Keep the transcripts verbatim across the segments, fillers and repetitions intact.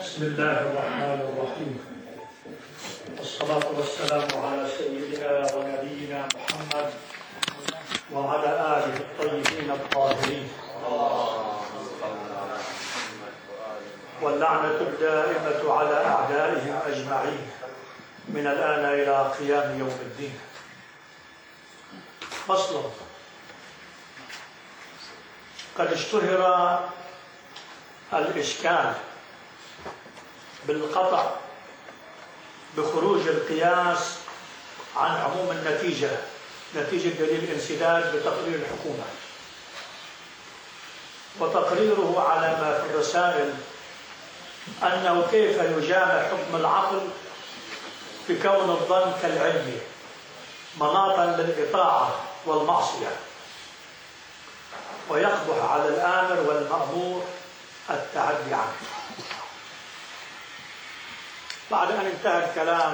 بسم الله الرحمن الرحيم، والصلاة والسلام على سيدنا ونبينا محمد وعلى آله الطيبين الطاهرين، واللعنة الدائمة على أعدائهم أجمعين من الآن إلى قيام يوم الدين. فصل. قد اشتهر الإشكال بالقطع بخروج القياس عن عموم النتيجة، نتيجة دليل الانسداد بتقرير الحكومة، وتقريره على ما في الرسائل أنه كيف يجامع حكم العقل بكون الظن كالعلم مناطا للإطاعة والمعصية، ويقبح على الآمر والمأمور التعدي عنه. بعد أن انتهى الكلام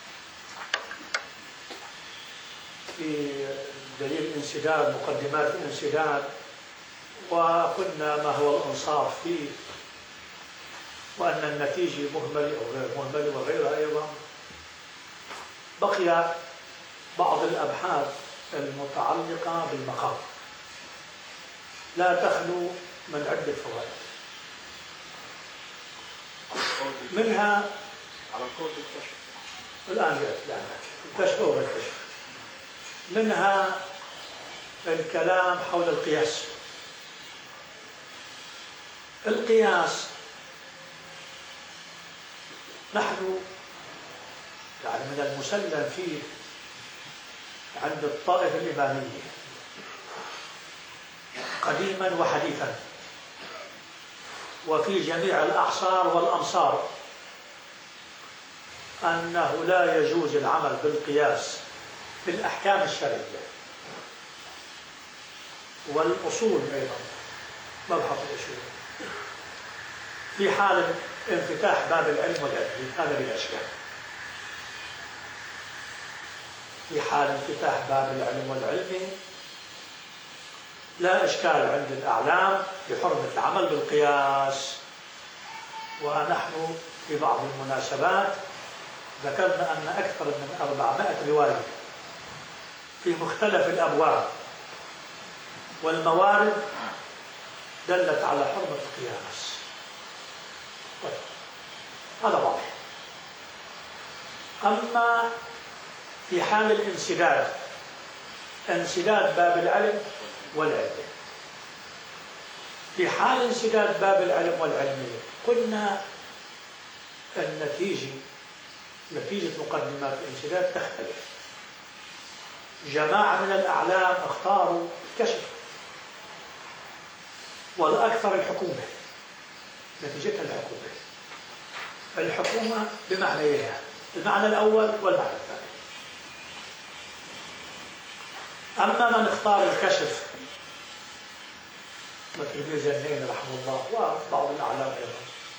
في دليل الانسداد، مقدمات الانسداد، وقلنا ما هو الإنصاف فيه، وأن النتيجة مهملة أو غير مهملة وغيرها أيضا، بقي بعض الأبحاث المتعلقة بالمقام لا تخلو من عدة فوائد، منها على قول الكشف الآن جاءت الكشف أو الكشف، منها الكلام حول القياس. القياس نحن يعني من المسلم فيه عند الطائفة الإمامية قديما وحديثا وفي جميع الأعصار والأمصار أنه لا يجوز العمل بالقياس في الأحكام الشرعية والأصول أيضا، مبحث الأصول، في حال انفتاح باب العلم والعلم، هذا بلا إشكال. في حال انفتاح باب العلم والعلم لا إشكال عند الأعلام بحرمة العمل بالقياس. ونحن في بعض المناسبات ذكرنا أن أكثر من أربعمائة رواية في مختلف الأبواب والموارد دلت على حرمة القياس. طيب، هذا واضح. أما في حال الانسداد، انسداد باب العلم والعلم، في حال انسداد باب العلم والعلم قلنا النتيجة نتيجة مقدمات الانسداد تختلف. جماعة من الأعلام اختاروا الكشف، والأكثر الحكومة، نتيجتها الحكومة. الحكومة بمعنيها، المعنى الأول والمعنى الثاني. أما من اختار الكشف مثل ابن زنين رحمه الله وبعض الأعلام أيضا،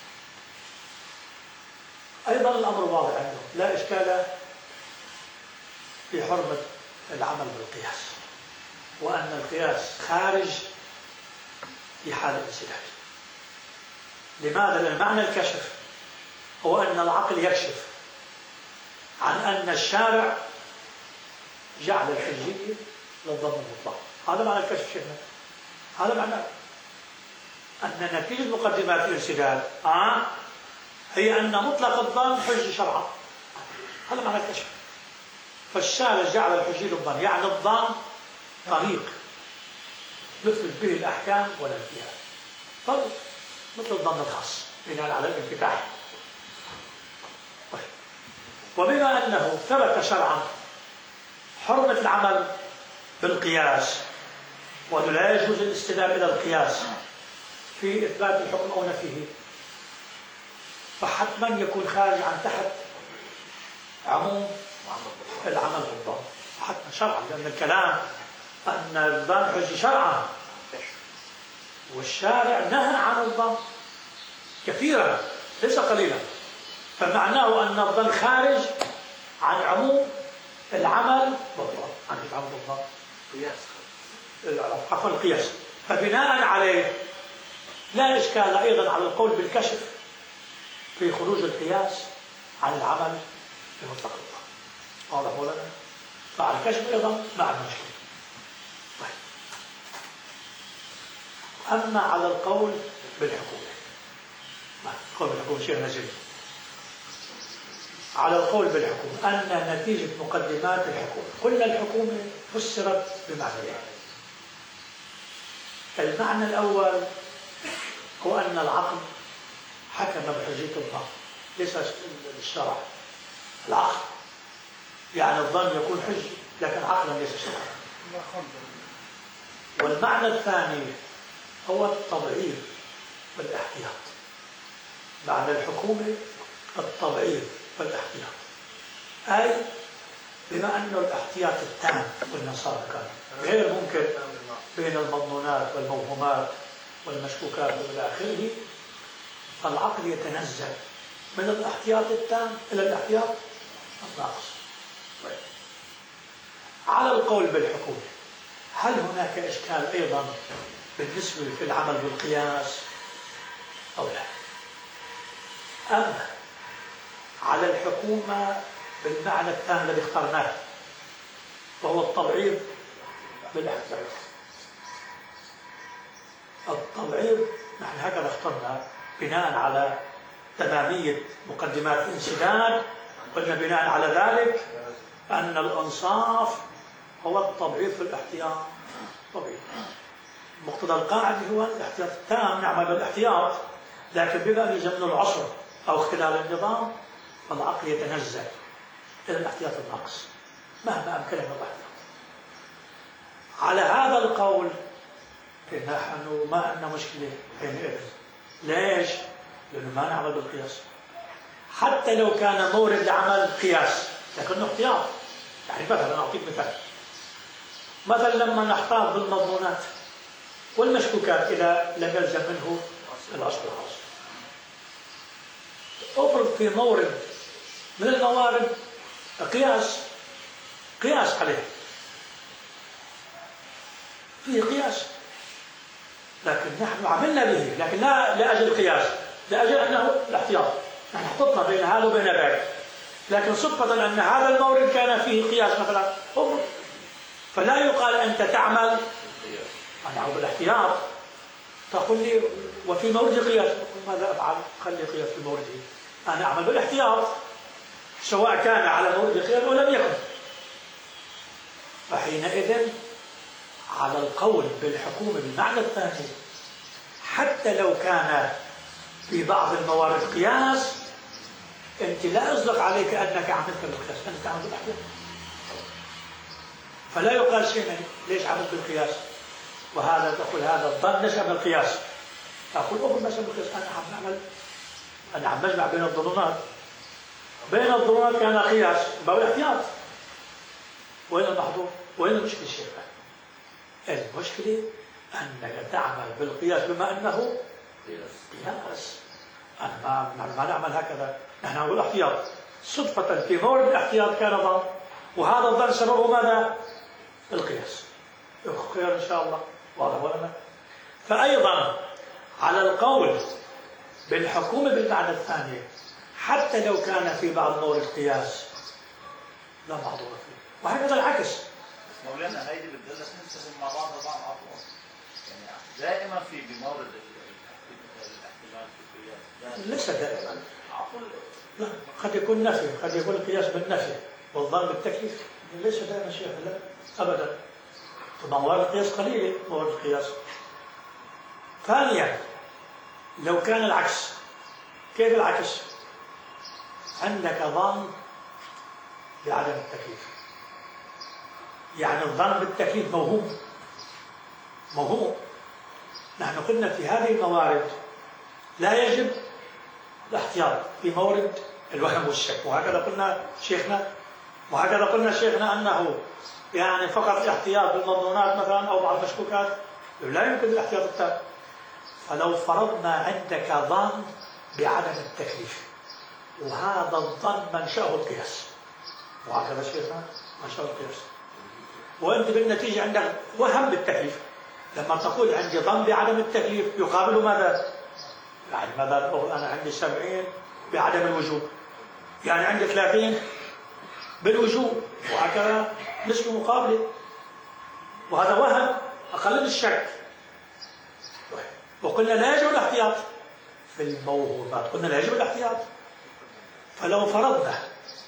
أيضا الأمر واضح عندهم، لا إشكال في حرمة العمل بالقياس، وأن القياس خارج في حال الانسداد. لماذا؟ لأن معنى الكشف هو أن العقل يكشف عن أن الشارع جعل الحجية للظن المطلق. هذا معنى الكشف شيخنا، هذا معنى أن نتيجة مقدمات الانسداد آه هي أن مطلق الظن حجة شرعا. هذا معنى الكشف. فالشارع جعل الحجية للظن، يعني الظن طريق يثبت به الأحكام والانتهاء، طريق مثل الظن الخاص بناء على الانفتاح. طيب. وبما أنه ثبت شرعا حرمة العمل بالقياس، وأنه لا يجوز الاستدلال إلى القياس في إثبات الحكم أو نفيه، فحتما يكون خارج عن تحت عموم العمل بالظن حتما شرعا، لأن الكلام أن الظن حجة شرعا، والشارع نهى عن الظن كثيرا ليس قليلا، فمعناه أن الظن خارج عن عموم العمل بالظن، عن العمل بالظن قياس عفوا القياس. فبناء عليه لا إشكال أيضا على القول بالكشف في خروج القياس عن العمل بمطلق اللغة. واضح مولانا؟ مع الكشف أيضا مع المشكلة. طيب. أما على القول بالحكومة، القول بالحكومة شيء نزل. على القول بالحكومة أن نتيجة مقدمات الحكومة، قلنا الحكومة فسرت بمعنيين. المعنى الأول هو أن العقل حكم بحجية الظن، ليس الشرع. العقل يعني الظن يكون حجة لكن عقلا ليس شرعا. والمعنى الثاني هو التضعيف والاحتياط. معنى الحكومة التضعيف والاحتياط، أي بما أنه الاحتياط التام والنصارى كان غير ممكن بين المضمونات والموهومات والمشكوكات وإلى آخره، فالعقل يتنزل من الاحتياط التام إلى الاحتياط الناقص. على القول بالحكومة، هل هناك إشكال أيضا بالنسبة في العمل بالقياس أو لا؟ أما على الحكومة بالمعنى الثاني الذي اخترناه وهو التضعيف بالاحتياط. التضعيف نحن هكذا اخترنا بناء على تمامية مقدمات الانسداد. قلنا بناء على ذلك أن الإنصاف هو التضعيف بالاحتياط. طبيعي مقتضى القاعدة هو الاحتياط التام، نعمل بالاحتياط، لكن بما أن يجي من العصر أو اختلال النظام فالعقل يتنزل إلى الاحتياط الناقص مهما أمكنه من الاحتياط. على هذا القول نحن ما عندنا مشكلة حينئذ. ليش؟ لأنه ما نعمل بالقياس، حتى لو كان مورد لعمل قياس لكنه احتياط. يعني مثلا أعطيك مثال، مثلا لما نحتاط بالمضمونات والمشكوكات إذا لم يلزم منه الأصل الخاص، أفرض في مورد من الموارد قياس قياس عليه، فيه قياس، لكن نحن عملنا به لكن لا لأجل قياس، لأجل أنه الاحتياط. نحن حطنا بين هذا وبين ذاك، لكن صدفة أن هذا المورد كان فيه قياس مثلا، فلا يقال أنت تعمل أنا بالاحتياط. تقول لي وفي مورد قياس، ماذا أفعل؟ خلي قياس في مورده، أنا أعمل بالاحتياط سواء كان على مورد قياس أو لم يكن. فحينئذ على القول بالحكومة بالمعنى الثاني، حتى لو كان في بعض الموارد قياس، أنت لا أصدق عليك أنك عملت بالقياس، أنت تعمل بالاحتياط. فلا يقال شيئا ليش عملت بالقياس، وهذا تقول هذا الظن نشأ من القياس، تقول أقول نشأ من القياس، أنا عم نعمل أنا عم بجمع بين الظنونات، بين الظنونات كان قياس باب الاحتياط. وين المحظور؟ وين المشكلة الشيء؟ المشكلة أنك تعمل بالقياس بما أنه قياس. أنا ما, ما نعمل هكذا، نحن نقول احتياط. صدفة في مورد الاحتياط كان ظن، وهذا الظن سببه ماذا؟ القياس. خير إن شاء الله، واضح ولا لا؟ فأيضا على القول بالحكومة بالمعنى الثاني، حتى لو كان في بعض مورد قياس لا معذور فيه، وهكذا العكس. مولانا هيدي بتدلك ننسجم مع بعض بعض عفوا، يعني دائما في بمورد الاحتمال في القياس ليس دائما عفوا، لا، قد يكون نفي، قد يكون القياس بالنفي والظن بالتكليف، ليس دائما شيء، لا ابدا. طبعا موارد القياس قليله، موارد القياس. ثانيا لو كان العكس، كيف العكس؟ عندك ظن بعدم التكليف، يعني الظن بالتكليف موهوم موهوم. نحن قلنا في هذه الموارد لا يجب الاحتياط، في مورد الوهم والشك، وهكذا قلنا شيخنا وهكذا قلنا شيخنا أنه يعني فقط الاحتياط بالمضمونات مثلا أو بعض المشكوكات لا يمكن الاحتياط التام. فلو فرضنا عندك ظن بعدم التكليف، وهذا الظن منشأه القياس، وهكذا شيخنا منشأه القياس، وأنت بالنتيجة عندك وهم بالتكليف، لما تقول عندي ظن بعدم التكليف يقابله ماذا؟ يعني ماذا؟ أنا عندي سبعين بعدم الوجوب. يعني عندي ثلاثين بالوجوب وهكذا نسبة مقابلة، وهذا وهم أقل من الشك. وقلنا لا يجب الاحتياط في الموهوبات، قلنا لا يجب الاحتياط. فلو فرضنا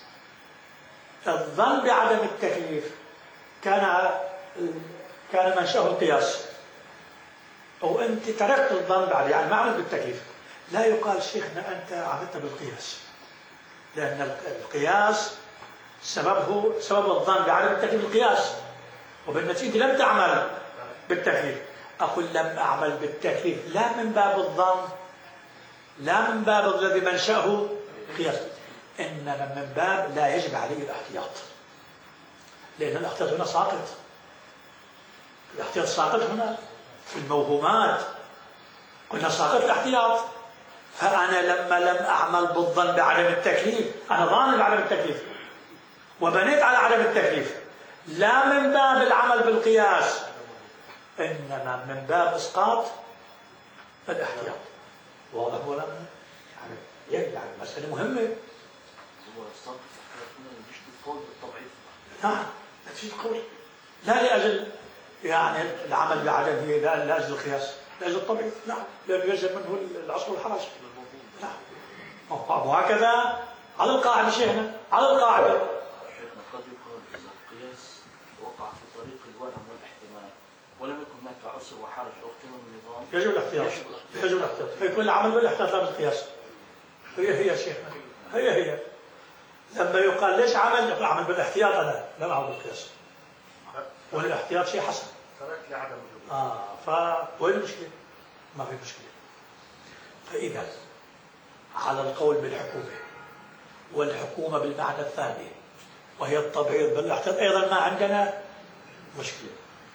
الظن بعدم التكليف كان كان منشأه القياس، أو أنت تركت الظن بعد، يعني ما عملت بالتكليف، لا يقال شيخنا أنت عملت بالقياس، لأن القياس سببه سبب الظن بعدم التكليف القياس، وبالنتيجة لم تعمل بالتكليف. أقول لم أعمل بالتكليف لا من باب الظن، لا من باب الذي منشأه قياس، إنما من باب لا يجب عليه الاحتياط، لأن الاحتياط هنا ساقط. الاحتياط ساقط هنا في الموهومات، قلنا ساقط الاحتياط. فأنا لما لم أعمل بالظن بعدم التكليف، أنا ظان بعدم التكليف وبنيت على عدم التكليف، لا من باب العمل بالقياس، إنما من باب إسقاط الاحتياط. واضح ولا لا؟ يعني يعني مسألة مهمة. هو إسقاط الاحتياط هنا مش بالقول بالتضعيف. نعم، نفس القول، لا لأجل يعني العمل بعدم، هي لا لأجل القياس، لأجل الطبيعي. نعم، لأنه يلزم منه العصر والحرج. نعم، وهكذا على القاعدة شيخنا، على القاعدة. شيخنا قد يقال إذا القياس وقع في طريق الوهم والاحتمال ولم يكن هناك عسر وحرج أو اختلال النظام، يجب الاحتياط. يجب الاحتياط، فيكون العمل بالاحتياط لا بالقياس. هي هي شيخنا، هي هي لما يقال ليش عمل؟ يقول عمل بالاحتياط، أنا لم أعمل بالقياس، والاحتياط شيء حسن. ترك لعدم وجوب. آه فوين المشكلة؟ ما في مشكلة. فإذا على القول بالحكومة، والحكومة بالمعنى الثاني وهي التبعيض بالاحتياط، أيضا ما عندنا مشكلة.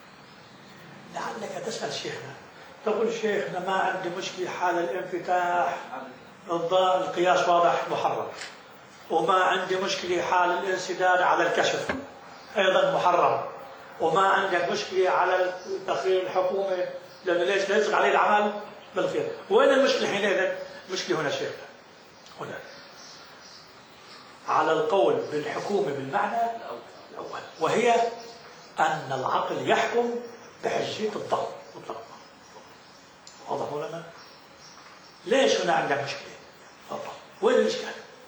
لعلك تسأل شيخنا، تقول شيخنا ما عندي مشكلة حال الانفتاح، القياس واضح محرم، وما عندي مشكلة حال الانسداد على الكشف أيضا محرم، وما عندك مشكلة على تقرير الحكومة لأنه ليش لا يصدق عليه العمل بالخير. وين المشكلة حينئذ؟ المشكلة هنا شيخنا، هنا على القول بالحكومة بالمعنى الأول، وهي أن العقل يحكم بحجية الظن مطلقا. واضح لنا؟ ليش هنا عندك مشكلة؟ تفضل، وين الإشكال؟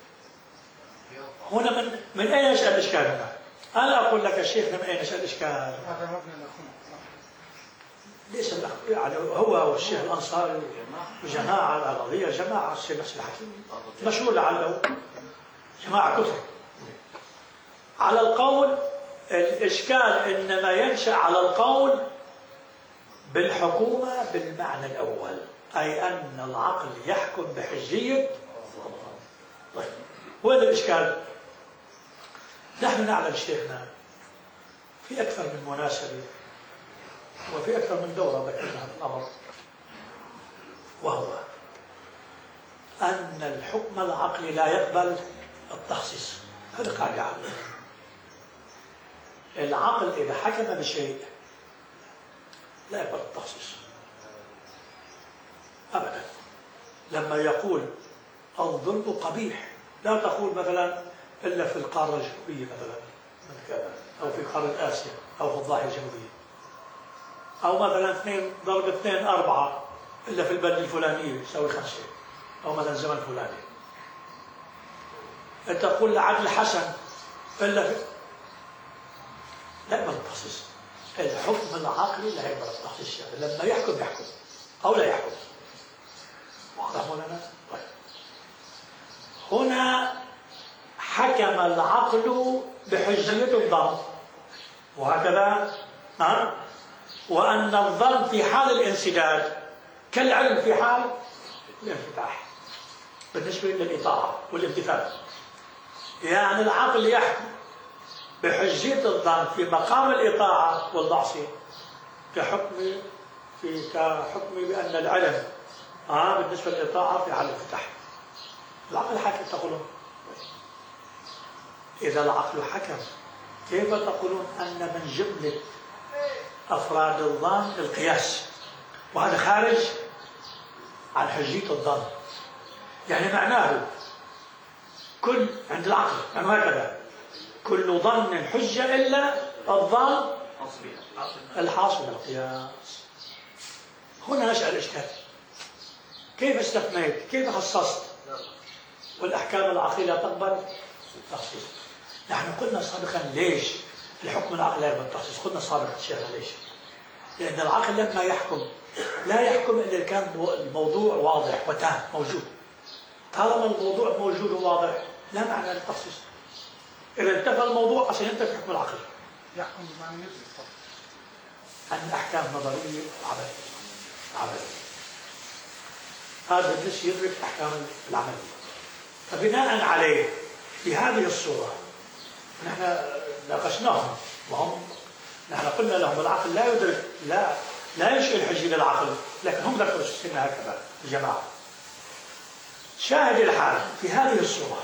هنا من من أين يشأ الإشكال هنا؟ أنا أقول لك يا شيخنا من أين يشأ الإشكال؟ هذا مبني الأخوة. ليس يعني هو والشيخ الأنصاري وجماعة القضية جماعة الشيخ نفس الحكيم مشهور لعله جماعة كثر. على القول الإشكال إنما ينشأ على القول بالحكومة بالمعنى الأول، أي أن العقل يحكم بحجية. طيب وين الإشكال؟ نحن نعلم شيخنا في أكثر من مناسبة وفي أكثر من دورة ذكرنا هذا الأمر، وهو أن الحكم العقلي لا يقبل التخصيص. هذا قاعدة عامة. العقل إذا حكم بشيء لا يقبل التخصيص أبدا. لما يقول الظلم قبيح لا تقول مثلا إلا في القارة الجنوبية مثلا من كذا، أو في قارة آسيا، أو في الضاحية الجنوبية، أو مثلا اثنين ضرب اثنين أربعة إلا في البلد الفلانية يساوي خمسة، أو مثلا زمن فلاني. أنت تقول العدل حسن إلا في لا يقبل التخصيص. الحكم العقلي لا يقبل التخصيص، يعني لما يحكم يحكم أو لا يحكم. واضح لنا؟ طيب هنا حكم العقل بحجية الظن، وهكذا ها؟ وأن الظن في حال الانسداد كالعلم في حال الانفتاح بالنسبة للإطاعة والامتثال. يعني العقل يحكم بحجية الظن في مقام الإطاعة والمعصية كحكم في كحكم بأن العلم آه بالنسبة للإطاعة في حال الانفتاح. العقل حكم تقولون. إذا العقل حكم كيف تقولون أن من جملة أفراد الظن القياس، وهذا خارج عن حجية الظن؟ يعني معناه كل عند العقل يعني هكذا كل ظن حجة إلا الظن الحاصل من القياس. هنا نشأ الإشكال، كيف استثنيت؟ كيف خصصت؟ والأحكام العقلية لا تقبل التخصيص. نحن قلنا سابقا ليش الحكم العقلي لا يقبل التخصيص؟ قلنا سابقا شيخنا ليش؟ لأن العقل لما يحكم لا يحكم إلا إذا كان الموضوع واضح وتام موجود. طالما الموضوع موجود وواضح لا معنى للتخصيص. إذا انتفى الموضوع أصلا ينتفي حكم العقل. يحكم بمعنى يدرك عن أحكام نظرية وعملية. عملية. هذا الناس يدرك أحكام العملية. فبناء عليه في هذه الصورة نحن ناقشناهم وهم نحن قلنا لهم العقل لا يدرك لا لا يشغل الحجة للعقل، لكن هم ذكروا السنة هكذا الجماعة. شاهد الحال في هذه الصورة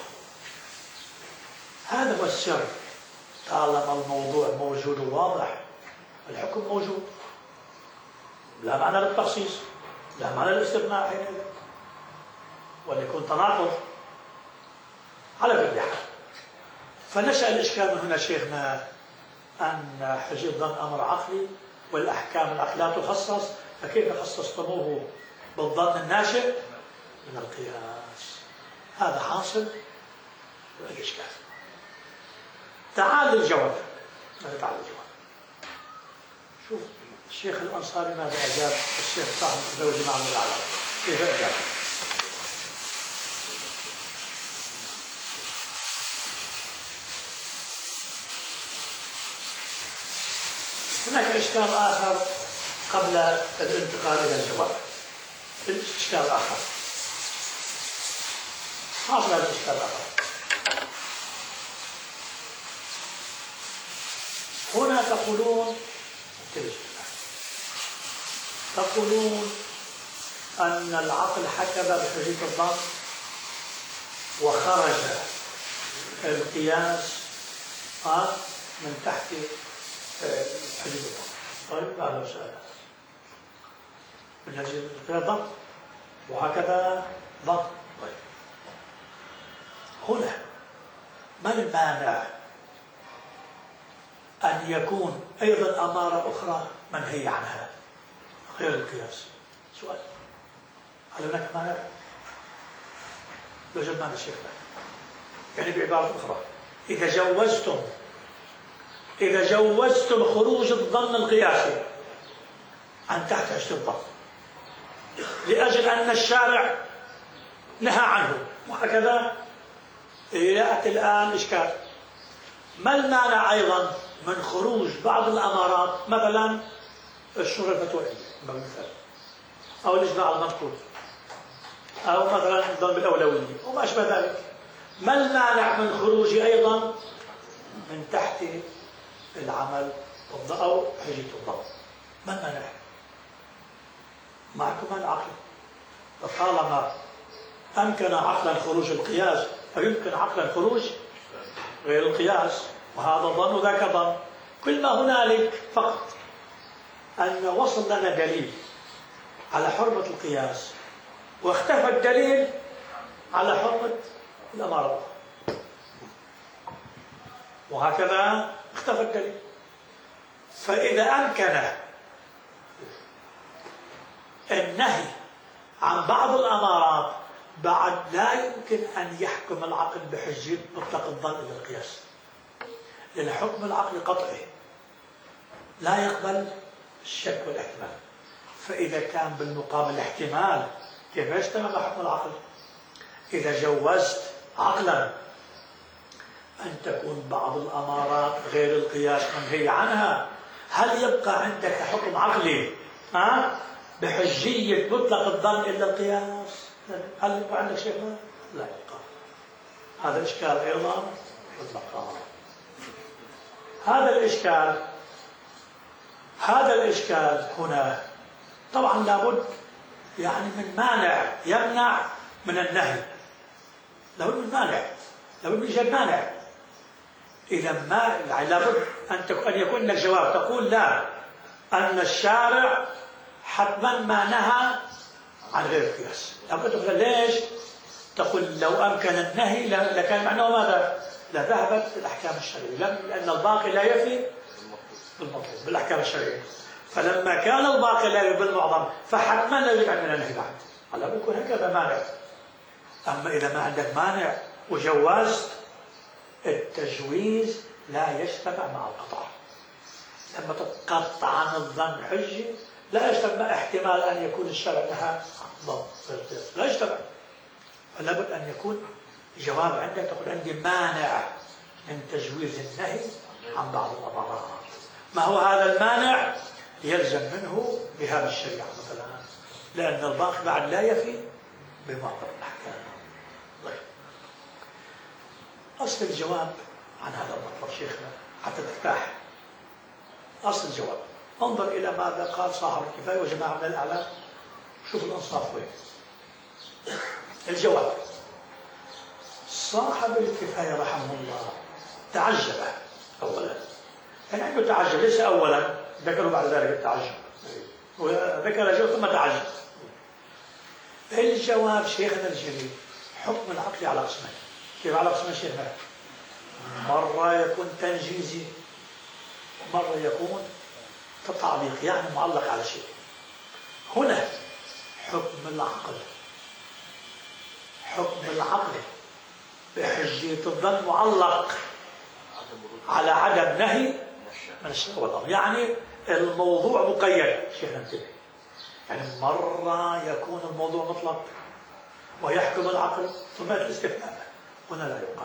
هذا هو السر. طالما الموضوع موجود وواضح الحكم موجود، لا معنى للتخصيص لا معنى للاستثناء حينئذ، وليكون تناقض على كل حال. فنشأ الإشكال من هنا شيخنا أن حجة الظن أمر عقلي والأحكام العقلية لا تخصص، فكيف خصصتموه بالظن الناشئ من القياس؟ هذا حاصل الإشكال. تعال للجواب. ماذا تعال للجواب؟ شوف الشيخ الأنصاري ماذا أجاب الشيخ صاحب الزوج مع من العلم كيف أجاب؟ هناك إشكال آخر قبل الانتقال إلى الجواب. إشكال آخر حاصل هذا الإشكال الآخر. هنا تقولون تقولون أن العقل حكم بحجة الظن وخرج القياس من تحت حجة الظن. طيب هذا سؤال من أجل الظن وهكذا ظن. طيب هنا ما المانع أن يكون أيضا أمارة أخرى منهي عنها غير القياس؟ سؤال. هل هناك مانع؟ لو جمعنا الشيخ يعني بعبارة أخرى إذا جوزتم إذا جوزتم خروج الظن القياسي عن تحت حجة الظن لأجل أن الشارع نهى عنه وهكذا يأتي الآن إشكال. ما المانع أيضا من خروج بعض الأمارات مثلا الشورى الفتوائية أو الإجماع المنقول أو مثلا الظن بالأولوية وما أشبه ذلك؟ ما المانع من خروج أيضا من تحت العمل أو حجة الظن؟ ما المانع؟ معكم العقل. فطالما أمكن عقلا خروج القياس فيمكن عقلا خروج غير القياس، وهذا ظن وذاك ظن. كل ما هنالك فقط أن وصل لنا دليل على حرمة القياس واختفى الدليل على حرمة الأمارة، وهكذا اختفى الدليل. فإذا أمكن النهي عن بعض الأمارات بعد لا يمكن أن يحكم العقل بحجة مطلق الظن إلى القياس، لأن حكم العقل قطعي لا يقبل الشك والاحتمال. فإذا كان بالمقابل احتمال كيف يجتمع مع حكم العقل؟ إذا جوزت عقلا أن تكون بعض الأمارات غير القياس منهي عنها، هل يبقى عندك حكم عقلي ها بحجية مطلق الظن إلا القياس؟ هل يبقى عندك شيء؟ لا يبقى. هذا الإشكال أيضا مطلقا. هذا الإشكال هذا الإشكال هنا طبعا لابد يعني من مانع يمنع من النهي، لابد من مانع، لابد من إيجاد مانع. إذا ما يعني لابد أن أن يكون لك جواب تقول لا، أن الشارع حتما ما نهى عن غير القياس. لابد تقول ليش؟ تقول لو أمكن النهي لكان معناه ماذا؟ لذهبت الأحكام الشرعية، لأن الباقي لا يفي بالمطلوب بالأحكام الشرعية. فلما كان الباقي لا يفي بالمعظم فحتما لا يجب أن ننهي بعد. هلا بيكون هكذا مانع. أما إذا ما عندك مانع وجوزت، التجويز لا يجتمع مع القطع. لما تتقطع عن الظن حجة لا يجتمع احتمال أن يكون الشرع لها ضد، لا يجتمع. فلا بد أن يكون جواب عندك تقول عندي مانع من تجويز النهي عن بعض الأمراض. ما هو هذا المانع؟ يلزم منه بهذه الشريعة مثلا، لأن الباقي بعد لا يفي بمعظم الأحكام. طيب، أصل الجواب عن هذا المطلب شيخنا حتى ترتاح. أصل الجواب انظر إلى ماذا قال صاحب الكفاية وجماعة من الأعلام. شوف الإنصاف وين. الجواب: صاحب الكفاية رحمه الله تعجب أولا، يعني عنده تعجب، ليس أولا ذكروا بعد ذلك التعجب، وذكر الجواب ثم تعجب. الجواب شيخنا الجليل: حكم العقل على قسمين. كيف على قسمين شيخنا؟ مرة يكون تنجيزي ومرة يكون كتعليق، يعني معلق على شيء. هنا حكم العقل حكم العقل بحجية الظن معلق على عدم نهي من الشرع والأمر، يعني الموضوع مقيد. شيخنا انتبه، يعني مرة يكون الموضوع مطلق ويحكم العقل ثم الاستثناء، هنا لا يقال،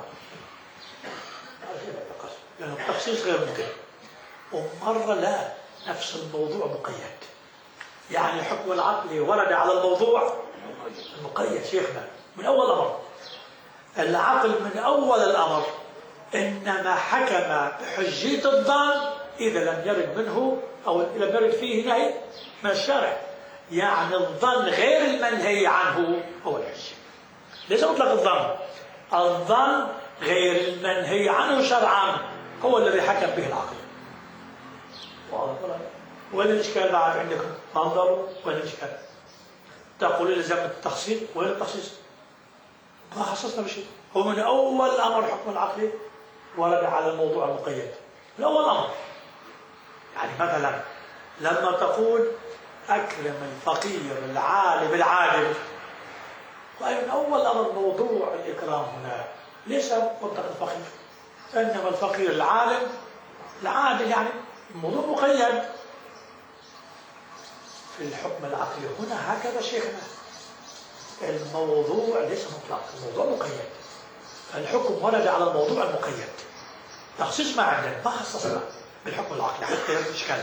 لأن التخصيص غير ممكن. ومرة لا، نفس الموضوع مقيد، يعني حكم العقل ورد على الموضوع المقيد. شيخنا من أول أمر العقل من أول الأمر إنما حكم بحجية الظن إذا لم يرد منه أو لم يرد فيه نهي من الشرع، يعني الظن غير المنهي عنه هو الحجة، ليس مطلق الظن. الظن غير المنهي عنه شرعا هو الذي حكم به العقل. وين الإشكال بعد عندكم؟ انظروا وين الإشكال. تقول إلزام التخصيص، وين التخصيص؟ ما خصصنا بشيء. هو من أول أمر حكم العقل ورد على الموضوع المقيد من أول أمر. يعني مثلا لما تقول أكرم الفقير العالم العادل، ومن أول أمر موضوع الإكرام هنا ليس مطلق الفقير، إنما الفقير العالم العادل، يعني الموضوع مقيد. في الحكم العقلي هنا هكذا شيخنا، الموضوع ليس مطلق، الموضوع مقيد. الحكم ورد على الموضوع المقيد، تخصيص ما عندنا، ما خصصنا بالحكم العقلي حتى يرد إشكال.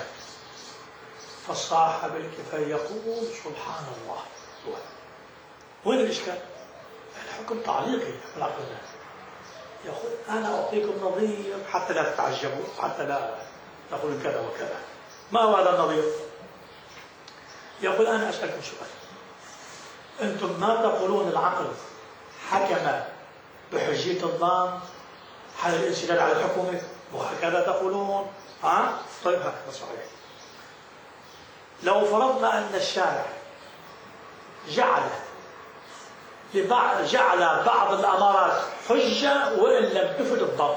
فصاحب الكفاية يقول سبحان الله، وين الإشكال؟ الحكم تعليقي في العقل. يقول أنا أعطيكم نظير حتى لا تتعجبوا، حتى لا تقولوا كذا وكذا. ما هو هذا النظير؟ يقول أنا أسألكم سؤال، أنتم ما تقولون العقل حكم بحجية الظن حال الانسداد على الحكم وهكذا تقولون؟ ها؟ طيب هكذا صحيح. لو فرضنا أن الشارع جعل لبعض جعل بعض الأمارات حجة وإن لم تفد الظن،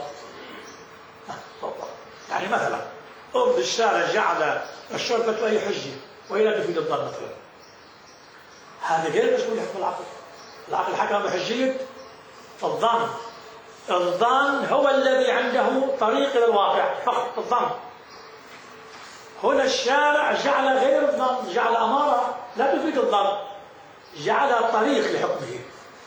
يعني مثلا أرض الشارع جعل الشرطة أي حجة وهي لا تفيد الظن مثلا، هذا غير مسؤول حكم العقل. العقل حكم بحجية الظن. الظن هو الذي عنده طريق إلى الواقع فقط، الظن. هنا الشارع جعل غير الظن، جعل أمارة لا تفيد الظن، جعل طريق لحكمه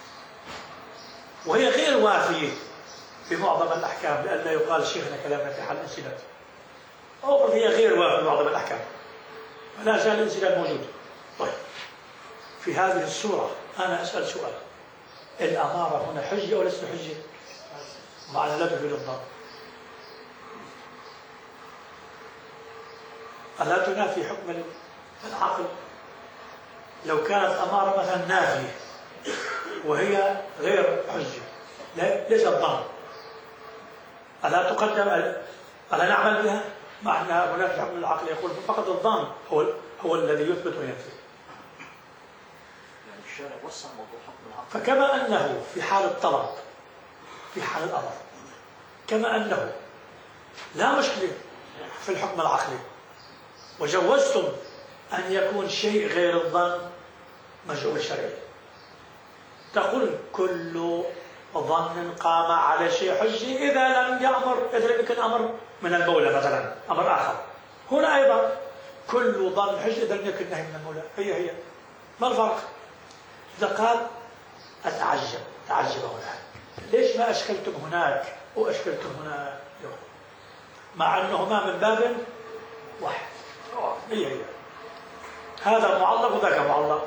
وهي غير وافية بمعظم الأحكام، لأن يقال شيخنا كلامنا في حل الانسداد، أو هي غير وافية بمعظم الأحكام، فلا زال الانسداد موجود. طيب، في هذه الصورة أنا أسأل سؤال، الأمارة هنا حجة أو ليست حجة؟ معنى لا تفيد الظن. ألا تنافي حكم العقل؟ لو كانت أمارة مثلا نافية وهي غير حجة ليس الظن، ألا تقدم؟ ألا نعمل بها؟ مع أن هناك حكم العقل يقول فقط الظن هو هو الذي يثبت وينفي. الشارع وسع موضوع حكم العقل. فكما أنه في حال الطلب في حال الأمر، كما أنه لا مشكلة في الحكم العقلي وجوزتم أن يكون شيء غير الظن مجهول شرعي، تقول كل ظن قام على شيء حجة إذا لم يأمر، إذا لم يكن أمر من المولى مثلا، أمر آخر. هنا أيضا كل ظن حجة إذا لم يكن نهي من المولى، هي هي ما الفرق؟ إذا قال أتعجب، تعجب هنا، ليش ما أشكلتم هناك وأشكلتم هناك؟ مع أنهما من باب واحد، هي هي هذا معلق وذاك معلق.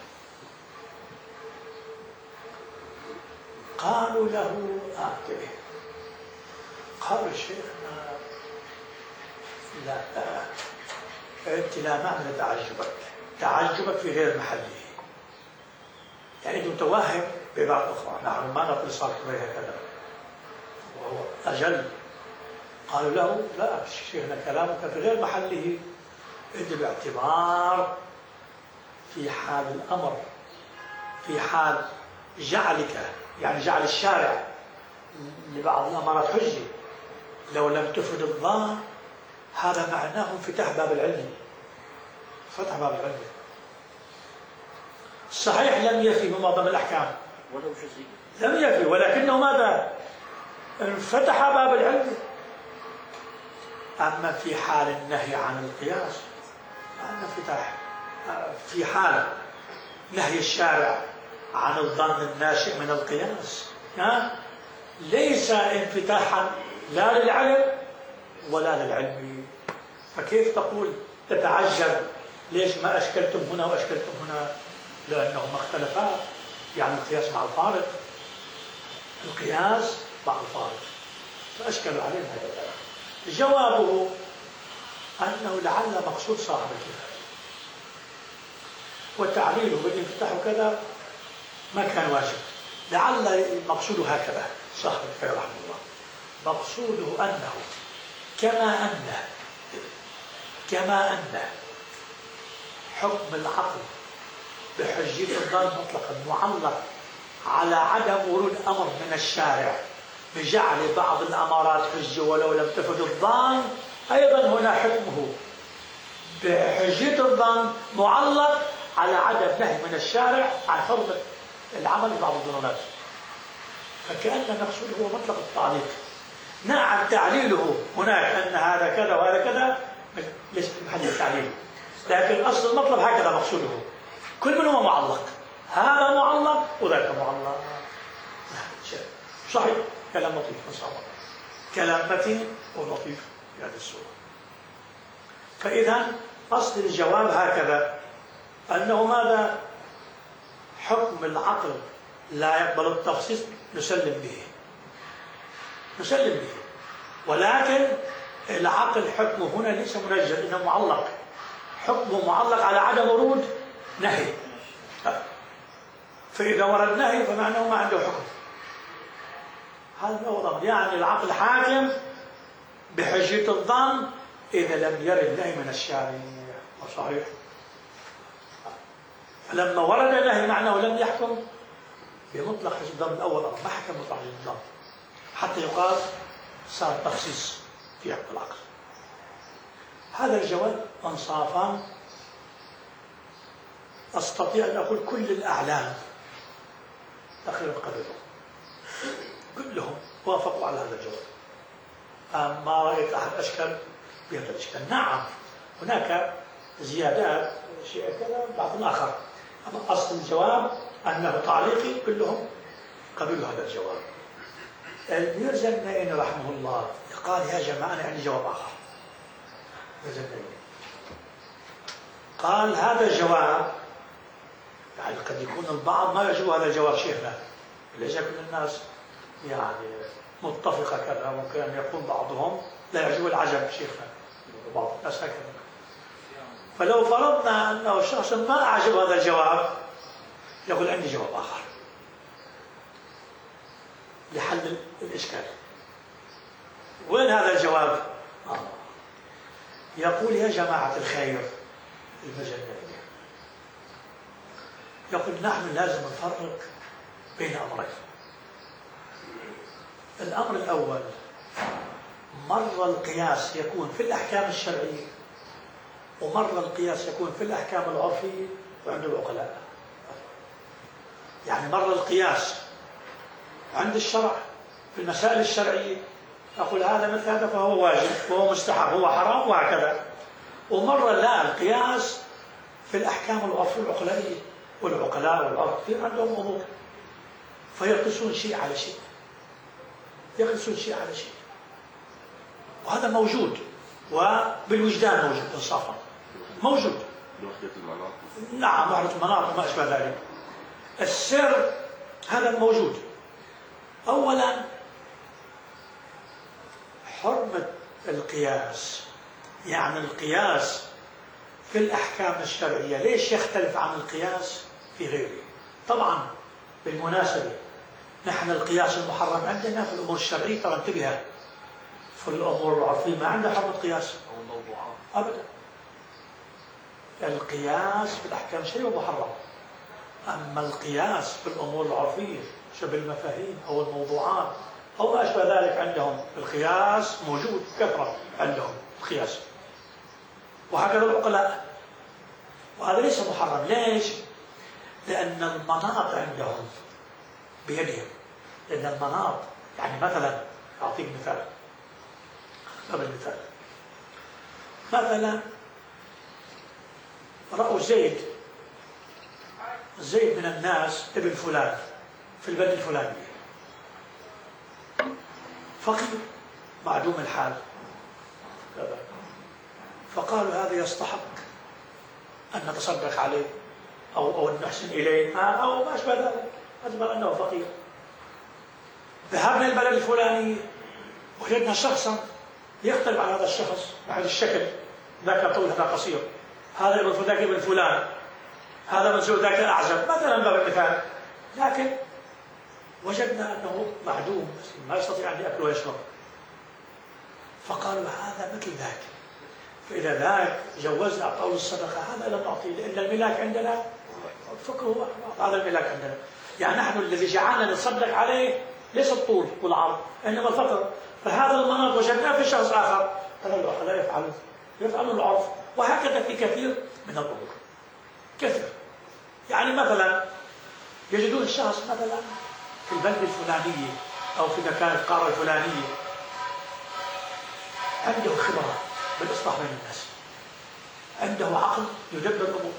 قالوا له آتيه، قالوا شيخنا لا أنت لا معنى تعجبك، تعجبك في غير محله، يعني أنت متوهم ببعض أخرى، نحن ما نقول صارت غير هكذا وهو أجل. قالوا له لا شيخنا كلامك في غير محله، أنت باعتبار في حال الأمر، في حال جعلك يعني جعل الشارع لبعض الأمارات حجة لو لم تفد الظاهر، هذا معناه انفتاح باب العلم، فتح باب العلم. صحيح لم يفي معظم الأحكام ولو جزئي لم يفي، ولكنه ماذا؟ انفتح باب العلم. أما في حال النهي عن القياس أما انفتاح، في حال نهي الشارع عن الظن الناشئ من القياس ها؟ ليس انفتاحا لا للعلم ولا للعلم. فكيف تقول تتعجب ليش ما أشكلتم هنا وأشكلتم هنا؟ لأنهما اختلفا، يعني القياس مع الفارق، القياس مع الفارق، فأشكلوا عليهم هذا الكلام. جوابه أنه لعل مقصود صاحب الكتاب وتعليله بالانفتاح وكذا ما كان واجب، لعل مقصوده هكذا صاحب الكتاب رحمه الله، مقصوده أنه كما أن كما أن حكم العقل بحجية الظن مطلقا معلق على عدم ورود أمر من الشارع بجعل بعض الأمارات حجة ولو لم تفد الظن، أيضا هنا حكمه بحجية الظن معلق على عدم نهي من الشارع عن حرمة العمل ببعض الظنونات. فكأن مقصوده هو مطلق التعليق. نعم تعليله هناك أن هذا كذا وهذا كذا ليس في محل التعليل، لكن أصل المطلب هكذا مقصوده، كل منهما معلق، هذا معلق وذاك معلق. صحيح، كلام لطيف إن شاء الله، كلام متين ولطيف في هذه الصورة. فإذا أصل الجواب هكذا، أنه ماذا؟ حكم العقل لا يقبل التخصيص، نسلم به نسلم به، ولكن العقل حكمه هنا ليس منجل، إنه معلق، حكمه معلق على عدم ورود نهي، فإذا ورد نهي فمعناه ما عنده حكم. هذا هو ضمن، يعني العقل حاكم بحجية الظن إذا لم يرد نهي من الشارع. صحيح، فلما ورد نهي معناه لم يحكم بمطلق حجية الظن الأول، ما حكم مطلق حجية الظن حتى يقال صار تخصيص في حكم العقل. هذا الجواب انصافا أستطيع أن أقول كل الأعلام تقريبا قبلوا، كلهم وافقوا على هذا الجواب. ما رأيت أحد أشكل بهذا الإشكال. نعم هناك زيادات شيء كذا بعض آخر، أما أصل الجواب أنه تعليقي، كلهم قبلوا هذا الجواب. الميرزا النائين رحمه الله قال يا جماعة أنا عندي جواب آخر. قال هذا الجواب يعني قد يكون البعض ما يعجبه هذا الجواب شيخنا، ليس كل الناس يعني متفقة كذا، ممكن أن يقول بعضهم لا يعجبه العجب شيخنا، بعض الناس هكذا. فلو فرضنا أنه شخص ما أعجب هذا الجواب يقول عندي جواب آخر لحل الإشكال. وين هذا الجواب؟ آه. يقول يا جماعة الخير المجنة، يقول نحن لازم نفرق بين أمرين. الأمر الأول، مرة القياس يكون في الأحكام الشرعية، ومرة القياس يكون في الأحكام العرفية وعند العقلاء. يعني مرة القياس عند الشرع في المسائل الشرعية أقول هذا مثل هذا فهو واجب وهو مستحب هو حرام وهكذا، ومرة لا، القياس في الأحكام العرفية العقلائية، والعقلاء والعرف في عندهم أمور فيقيسون شيء على شيء، يقيسون شيء على شيء، وهذا موجود وبالوجدان موجود إنصافا موجود. وحدة المناط. نعم وحدة المناط وما أشبه ذلك. السر هذا موجود. أولا حرمة القياس، يعني القياس في الأحكام الشرعية ليش يختلف عن القياس في غيره؟ طبعا بالمناسبة نحن القياس المحرم عندنا في الأمور الشرعية، ترى انتبه، في الأمور العرفية ما عندنا حرمة قياس أو الموضوعات أبدا. القياس في الأحكام الشرعية محرم، أما القياس في الأمور العرفية شبه المفاهيم أو الموضوعات أو ما أشبه ذلك عندهم القياس موجود كثرة عندهم القياس، وهكذا العقلاء، وهذا ليس محرم. ليش؟ لأن المناط عندهم بيدهم، لأن المناط يعني مثلا أعطيك مثال قبل مثال، مثلا رأوا زيد زيد من الناس ابن فلان في البلد الفلاني فقير معدوم الحال، فقالوا هذا يستحق أن نتصدق عليه أو أو أن نحسن إليه أو ما أشبه ذلك، أجمل أنه فقير. ذهبنا البلد الفلاني وجدنا شخصا يختلف عن هذا الشخص بهذا الشكل، ذاك طول هذا قصير، هذا ابن فلان ابن فلان، هذا منسوب ذاك الأعزب مثلا باب المثال، لكن وجدنا أنه معدوم ما يستطيع أن يأكل ويشرب، فقالوا هذا مثل ذاك، فإذا ذاك جوزنا قول الصدقة هذا لم نعطيه، لأن الملاك عندنا الفقر هو هذا الملاك عندنا، يعني نحن الذي جعلنا نتصدق عليه ليس الطول والعرض إنما الفقر، فهذا المناط وجدناه في شخص آخر، هذا العقلاء يفعلون يفعلون العرف، وهكذا في كثير من الأمور كثير. يعني مثلا يجدون الشخص مثلا في البلد الفلانية أو في مكان القارة الفلانية عنده خبرة بالإصلاح بين الناس، عنده عقل يدبر الأمور،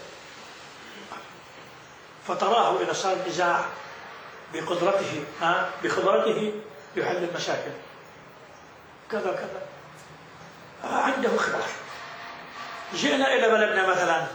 فتراه إذا صار نزاع بقدرته ها بخبرته يحل المشاكل كذا كذا، عنده خبرة. جئنا إلى بلدنا مثلا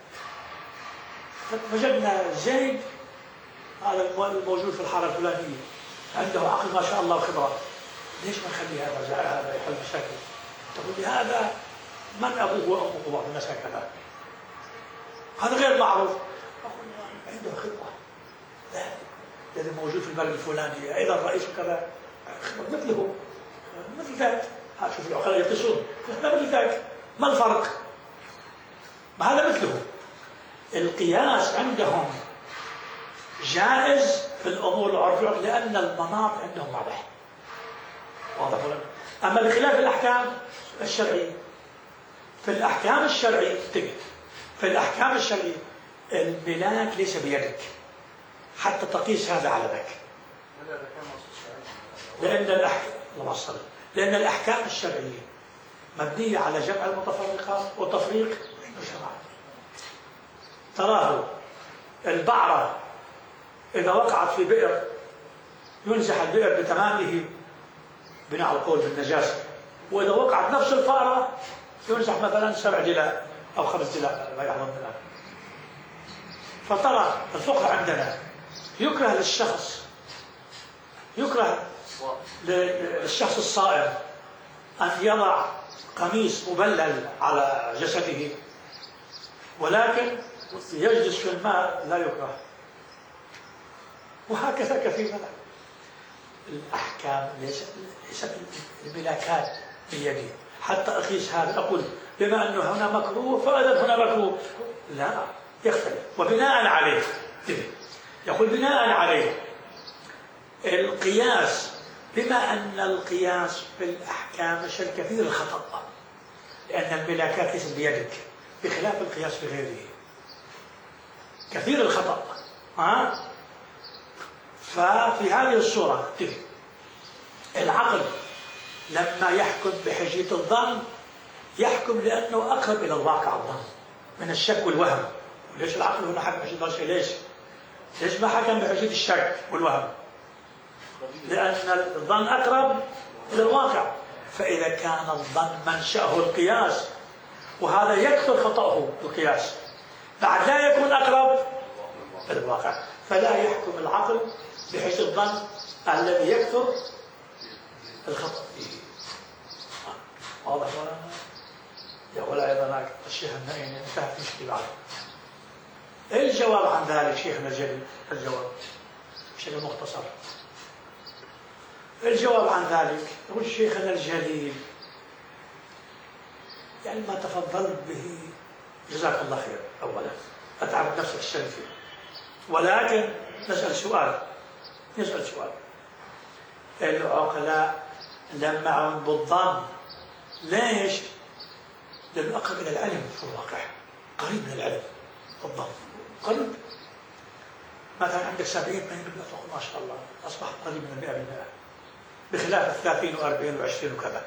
وجدنا زيد هذا الموجود في الحارة الفلانية عنده عقل ما شاء الله وخبرة، ليش ما نخلي هذا هذا يحل مشاكل؟ تقول لي هذا من أبوه وأمه بعض الناس هكذا، هذا غير معروف، أقول عنده خبرة، لا الذي موجود في البلد الفلاني إذا الرئيس كذا خبرة مثله مثل ذاك، شوف العقلاء يقيسون مثل ذاك، ما الفرق؟ ما هذا مثله. القياس عندهم جائز في الأمور العرفية لأن المناط عندهم واضح واضح ولا؟ أما بخلاف الأحكام الشرعية، في الأحكام الشرعية انتبه، في الأحكام الشرعية الملاك ليس بيدك حتى تقيس هذا على ذاك، لأن الأحكام الله لأن الأحكام الشرعية مبنية على جمع المتفرقات وتفريق الجماعات. تراه البعرة إذا وقعت في بئر ينزح البئر بتمامه بناء على القول بالنجاسة، وإذا وقعت نفس الفارة ينزح مثلا سبع دلاء أو خمس دلاء ما يعلم منها. فترى الفقه عندنا يكره للشخص يكره للشخص الصائم أن يضع قميص مبلل على جسده، ولكن يجلس في الماء لا يكره، وهكذا كثير من الأحكام ليست ليست الملاكات بيدي حتى أقيس هذا أقول بما أنه هنا مكروه فإذا هنا مكروه، لا يختلف، وبناء عليه يقول بناء عليه القياس، بما أن القياس في الأحكام يشمل كثير الخطأ، لأن الملاكات ليست بيدك بخلاف القياس في غيره كثير الخطأ. ها؟ ففي هذه الصورة العقل لما يحكم بحجية الظن يحكم لأنه أقرب إلى الواقع الظن من الشك والوهم. ليش العقل هنا حكم بحجية الظن؟ ليش؟ ليش ما حكم بحجية الشك والوهم؟ لأن الظن أقرب إلى الواقع. فإذا كان الظن منشأه القياس وهذا يكثر خطأه القياس بعد لا يكون أقرب إلى الواقع، فلا يحكم العقل بحيث الظن الذي يكثر الخطأ فيه. واضح ولا؟ يا ولا أيضا الشيخ النائم انتهت مشكلة بعد. الجواب عن ذلك شيخنا الجليل، الجواب بشكل مختصر. الجواب عن ذلك يقول شيخنا الجليل يعني ما تفضلت به جزاك الله خير أولا، أتعب نفسك الشريف، ولكن نسأل سؤال نسأل سؤال العقلاء لمعهم بالظن ليش؟ لأنه أقرب إلى العلم في الواقع، قريب من العلم الظن قريب. مثلا عندك سبعين ثمانين بالمئة ما شاء الله أصبح قريب من المئة بالمئة بخلاف الثلاثين وأربعين وعشرين وكذا.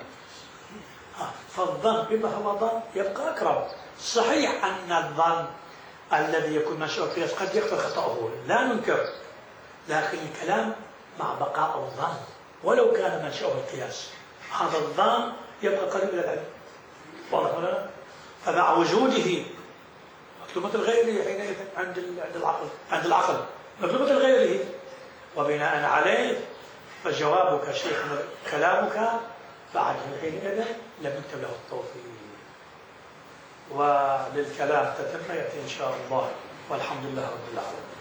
فالظن بما هو ظن يبقى أقرب. صحيح أن الظن الذي يكون منشأه القياس قد يكثر خطأه لا ننكر، لكن الكلام مع بقاء الظن ولو كان منشأه القياس هذا الظن يبقى قريب إلى العلم. واضح ولا لا؟ فمع وجوده مطلوبة الغير حينئذ عند عند العقل عند العقل مطلوبة الغير، وبناء عليه فجوابك شيخنا كلامك بعد حينئذ لم يكتب له التوفيق، وللكلام تتم يأتي إن شاء الله، والحمد لله رب العالمين.